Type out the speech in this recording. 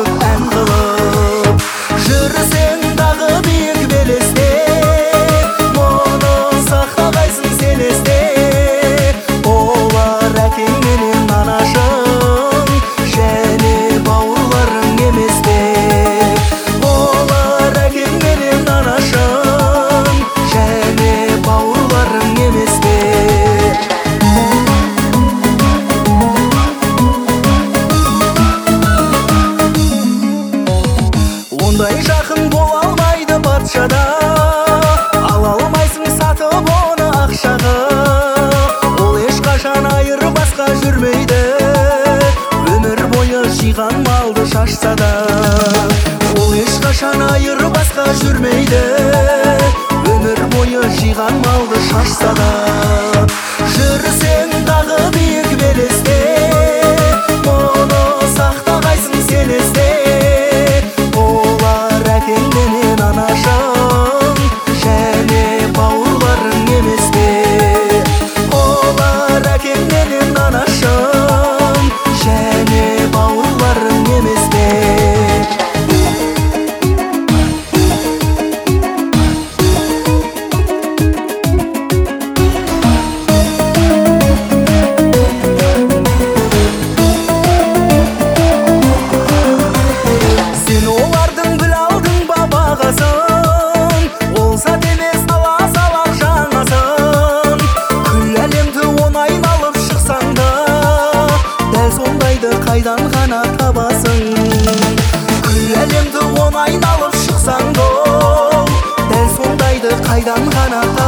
бақыт ән қылып. Жүрсең дағы биік белесте, мұны сақтағайсың сен есте. Олар әкең менен анашың, және бауырларың емес пе? Олар әкең менен анашың, және бауырларың емес пе? Ондай жақын бола алмайды патшада, ала алмайсың сатып оны ақшаға. Ол ешқашан айырбасқа жүрмейді, өмір бойы жиған малды шашса да. Ол ешқашан айырбасқа жүрмейді, өмір бойы жиған малды шашса да. Жүрсең дағы биік белесте, мұны сақтағайсың сен есте. Олар әкең менен анашың, және бауырларың емес пе? Олар әкең менен анашың, және бауырларың емес пе? Сен олардың біл алдың ба бағасын, ол зат емес ала-салақ жаңасын. Күл әлемді он айналып шықсаң да, дәл сондайды қайдан ғана табасың? Күл әлемді он айналып шықсаң да, дәл сондайды қайдан ғана